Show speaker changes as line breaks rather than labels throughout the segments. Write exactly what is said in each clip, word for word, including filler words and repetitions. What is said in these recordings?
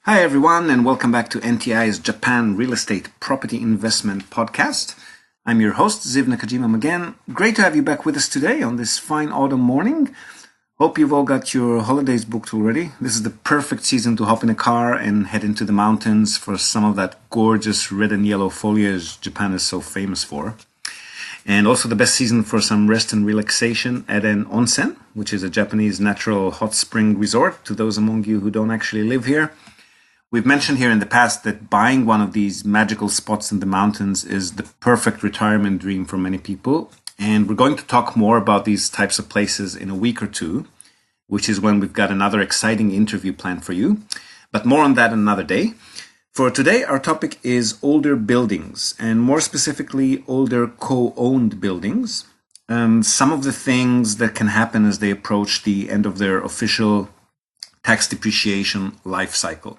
Hi everyone, and welcome back to N T I's Japan Real Estate Property Investment Podcast. I'm your host, Ziv Nakajima again. Great to have you back with us today on this fine autumn morning. Hope you've all got your holidays booked already. This is the perfect season to hop in a car and head into the mountains for some of that gorgeous red and yellow foliage Japan is so famous for. And also the best season for some rest and relaxation at an onsen, which is a Japanese natural hot spring resort to those among you who don't actually live here. We've mentioned here in the past that buying one of these magical spots in the mountains is the perfect retirement dream for many people. And we're going to talk more about these types of places in a week or two, which is when we've got another exciting interview planned for you. But more on that another day. For today, our topic is older buildings, and more specifically, older co-owned buildings. Um, some of the things that can happen as they approach the end of their official tax depreciation life cycle.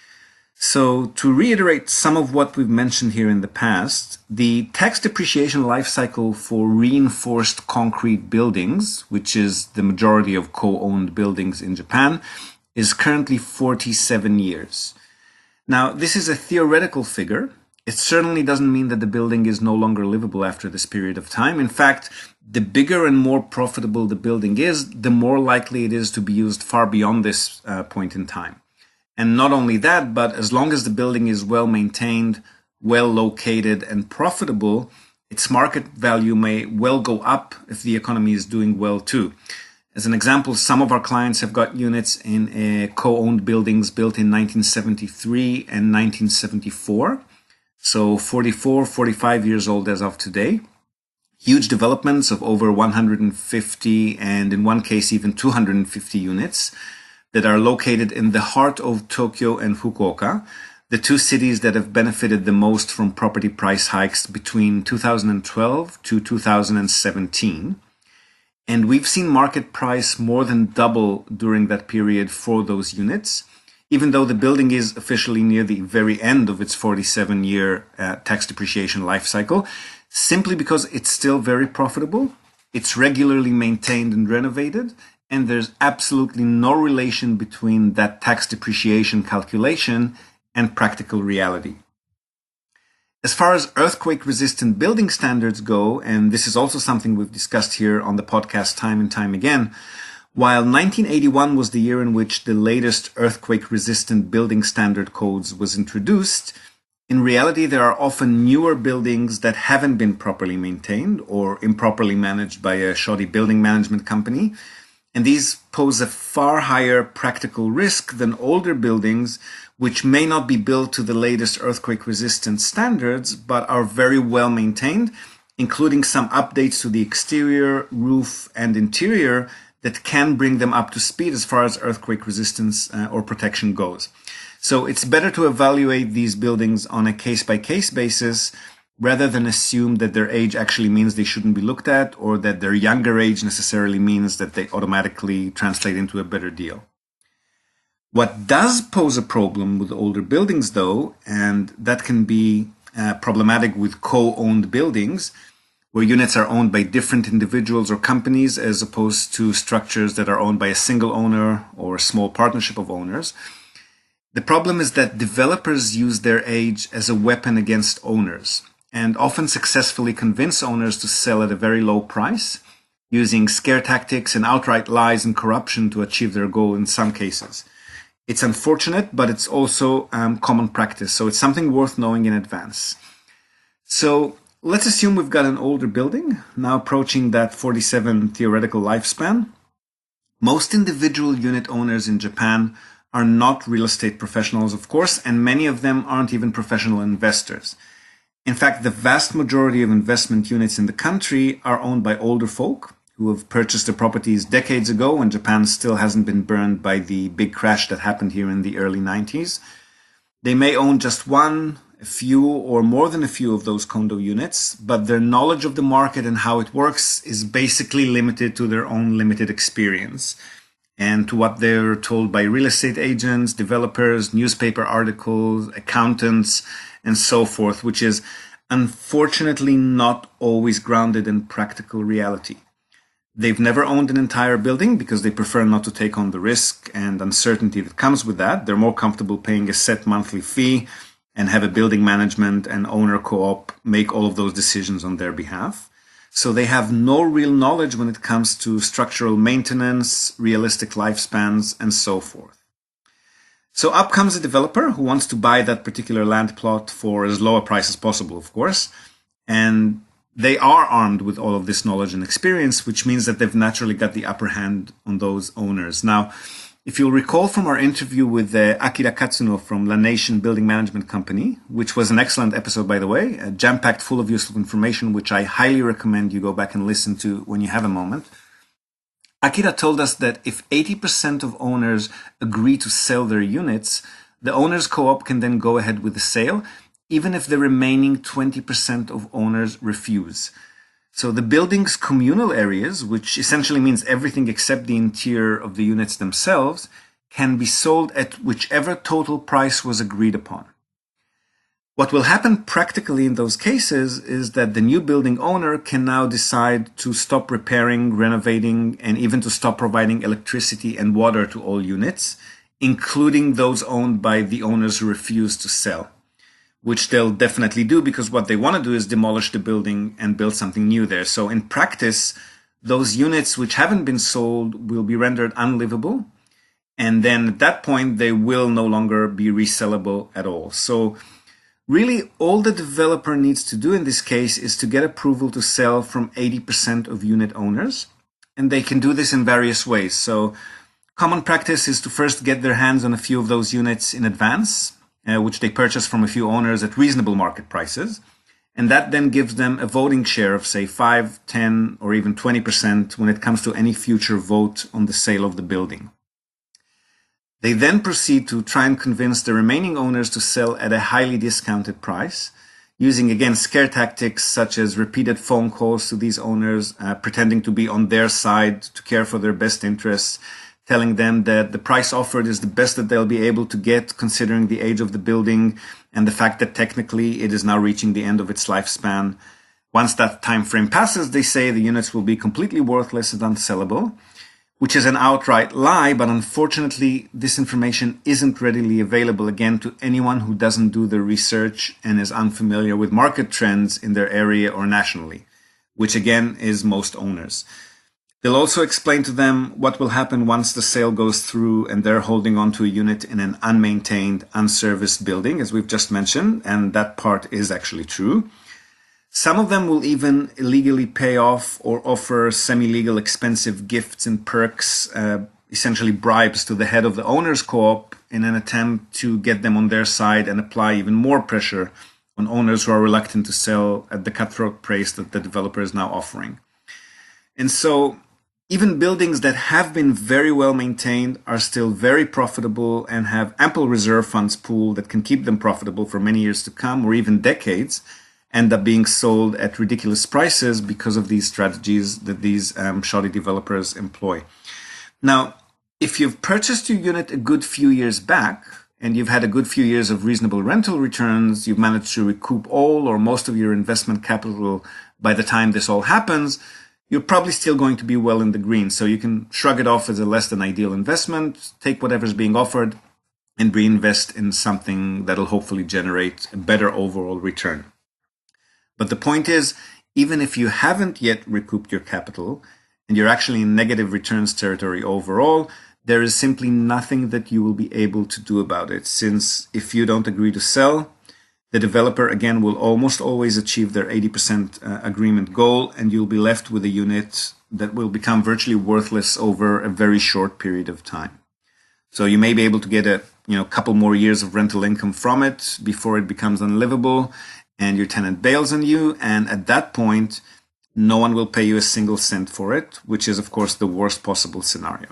So to reiterate some of what we've mentioned here in the past, the tax depreciation life cycle for reinforced concrete buildings, which is the majority of co-owned buildings in Japan, is currently forty-seven years. Now, this is a theoretical figure. It certainly doesn't mean that the building is no longer livable after this period of time. In fact, the bigger and more profitable the building is, the more likely it is to be used far beyond this uh, point in time. And not only that, but as long as the building is well maintained, well located, and profitable, its market value may well go up if the economy is doing well too. As an example, some of our clients have got units in uh, co-owned buildings built in nineteen seventy-three and nineteen seventy-four. So forty-four, forty-five years old as of today. Huge developments of over one hundred fifty and in one case even two hundred fifty units that are located in the heart of Tokyo and Fukuoka, the two cities that have benefited the most from property price hikes between two thousand twelve to two thousand seventeen. And we've seen market price more than double during that period for those units, even though the building is officially near the very end of its forty-seven-year uh, tax depreciation life cycle, simply because it's still very profitable, it's regularly maintained and renovated, and there's absolutely no relation between that tax depreciation calculation and practical reality. As far as earthquake-resistant building standards go, and this is also something we've discussed here on the podcast time and time again, while nineteen eighty-one was the year in which the latest earthquake-resistant building standard codes was introduced, in reality there are often newer buildings that haven't been properly maintained or improperly managed by a shoddy building management company. And these pose a far higher practical risk than older buildings, which may not be built to the latest earthquake-resistant standards, but are very well maintained, including some updates to the exterior, roof, and interior that can bring them up to speed as far as earthquake resistance uh, or protection goes. So it's better to evaluate these buildings on a case-by-case basis, rather than assume that their age actually means they shouldn't be looked at, or that their younger age necessarily means that they automatically translate into a better deal. What does pose a problem with older buildings, though, and that can be uh, problematic with co-owned buildings, where units are owned by different individuals or companies as opposed to structures that are owned by a single owner or a small partnership of owners. The problem is that developers use their age as a weapon against owners, and often successfully convince owners to sell at a very low price, using scare tactics and outright lies and corruption to achieve their goal in some cases. It's unfortunate, but it's also um, common practice, so it's something worth knowing in advance. So let's assume we've got an older building, now approaching that forty-seven theoretical lifespan. Most individual unit owners in Japan are not real estate professionals, of course, and many of them aren't even professional investors. In fact, the vast majority of investment units in the country are owned by older folk who have purchased their properties decades ago when Japan still hasn't been burned by the big crash that happened here in the early nineties. They may own just one, a few, or more than a few of those condo units, but their knowledge of the market and how it works is basically limited to their own limited experience and to what they're told by real estate agents, developers, newspaper articles, accountants, and so forth, which is unfortunately not always grounded in practical reality. They've never owned an entire building because they prefer not to take on the risk and uncertainty that comes with that. They're more comfortable paying a set monthly fee and have a building management and owner co-op make all of those decisions on their behalf. So they have no real knowledge when it comes to structural maintenance, realistic lifespans, and so forth. So up comes a developer who wants to buy that particular land plot for as low a price as possible, of course. And they are armed with all of this knowledge and experience, which means that they've naturally got the upper hand on those owners. Now, if you'll recall from our interview with uh, Akira Katsuno from La Nation Building Management Company, which was an excellent episode, by the way, uh, jam-packed full of useful information, which I highly recommend you go back and listen to when you have a moment. Akira told us that if eighty percent of owners agree to sell their units, the owners co-op can then go ahead with the sale, even if the remaining twenty percent of owners refuse. So the building's communal areas, which essentially means everything except the interior of the units themselves, can be sold at whichever total price was agreed upon. What will happen practically in those cases is that the new building owner can now decide to stop repairing, renovating, and even to stop providing electricity and water to all units, including those owned by the owners who refuse to sell, which they'll definitely do because what they want to do is demolish the building and build something new there. So in practice, those units which haven't been sold will be rendered unlivable. And then at that point, they will no longer be resellable at all. So really, all the developer needs to do in this case is to get approval to sell from eighty percent of unit owners. And they can do this in various ways. So common practice is to first get their hands on a few of those units in advance, Uh, which they purchase from a few owners at reasonable market prices. And that then gives them a voting share of, say, five, ten, or even twenty percent when it comes to any future vote on the sale of the building. They then proceed to try and convince the remaining owners to sell at a highly discounted price, using, again, scare tactics such as repeated phone calls to these owners, uh, pretending to be on their side to care for their best interests, telling them that the price offered is the best that they'll be able to get considering the age of the building and the fact that technically it is now reaching the end of its lifespan. Once that time frame passes, they say the units will be completely worthless and unsellable, which is an outright lie, but unfortunately this information isn't readily available again to anyone who doesn't do the research and is unfamiliar with market trends in their area or nationally, which again is most owners. They'll also explain to them what will happen once the sale goes through and they're holding on to a unit in an unmaintained, unserviced building, as we've just mentioned, and that part is actually true. Some of them will even illegally pay off or offer semi-legal expensive gifts and perks, uh, essentially bribes to the head of the owners co-op in an attempt to get them on their side and apply even more pressure on owners who are reluctant to sell at the cutthroat price that the developer is now offering. And so even buildings that have been very well maintained are still very profitable and have ample reserve funds pool that can keep them profitable for many years to come or even decades, end up being sold at ridiculous prices because of these strategies that these um, shoddy developers employ. Now, if you've purchased your unit a good few years back and you've had a good few years of reasonable rental returns, you've managed to recoup all or most of your investment capital by the time this all happens, you're probably still going to be well in the green. So you can shrug it off as a less than ideal investment, take whatever's being offered, and reinvest in something that'll hopefully generate a better overall return. But the point is, even if you haven't yet recouped your capital, and you're actually in negative returns territory overall, there is simply nothing that you will be able to do about it, since if you don't agree to sell, the developer, again, will almost always achieve their eighty percent uh, agreement goal, and you'll be left with a unit that will become virtually worthless over a very short period of time. So you may be able to get a you know couple more years of rental income from it before it becomes unlivable and your tenant bails on you, and at that point, no one will pay you a single cent for it, which is, of course, the worst possible scenario.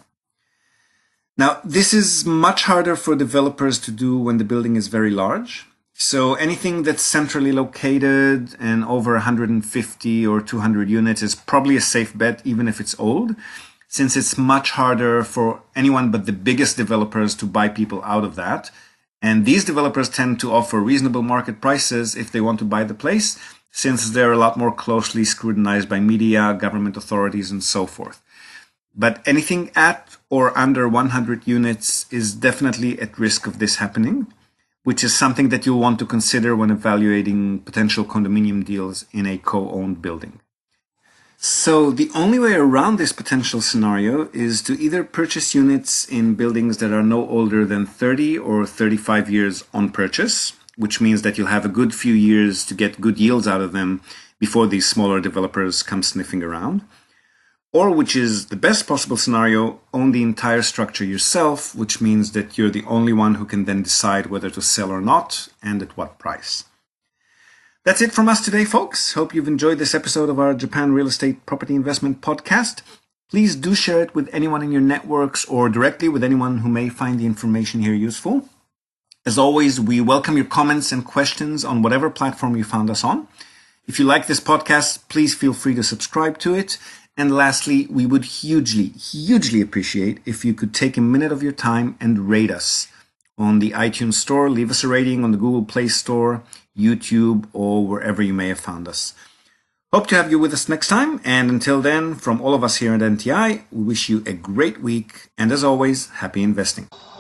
Now, this is much harder for developers to do when the building is very large. So anything that's centrally located and over one hundred fifty or two hundred units is probably a safe bet, even if it's old, since it's much harder for anyone but the biggest developers to buy people out of that. And these developers tend to offer reasonable market prices if they want to buy the place. since they're a lot more closely scrutinized by media, government authorities, and so forth. But anything at or under one hundred units is definitely at risk of this happening, which is something that you'll want to consider when evaluating potential condominium deals in a co-owned building. So the only way around this potential scenario is to either purchase units in buildings that are no older than thirty or thirty-five years on purchase, which means that you'll have a good few years to get good yields out of them before these smaller developers come sniffing around. Or, which is the best possible scenario, own the entire structure yourself, which means that you're the only one who can then decide whether to sell or not and at what price. That's it from us today, folks. Hope you've enjoyed this episode of our Japan Real Estate Property Investment Podcast. Please do share it with anyone in your networks or directly with anyone who may find the information here useful. As always, we welcome your comments and questions on whatever platform you found us on. If you like this podcast, please feel free to subscribe to it. And lastly, we would hugely, hugely appreciate if you could take a minute of your time and rate us on the iTunes Store. Leave us a rating on the Google Play Store, YouTube, or wherever you may have found us. Hope to have you with us next time. And until then, from all of us here at N T I, we wish you a great week. And as always, happy investing.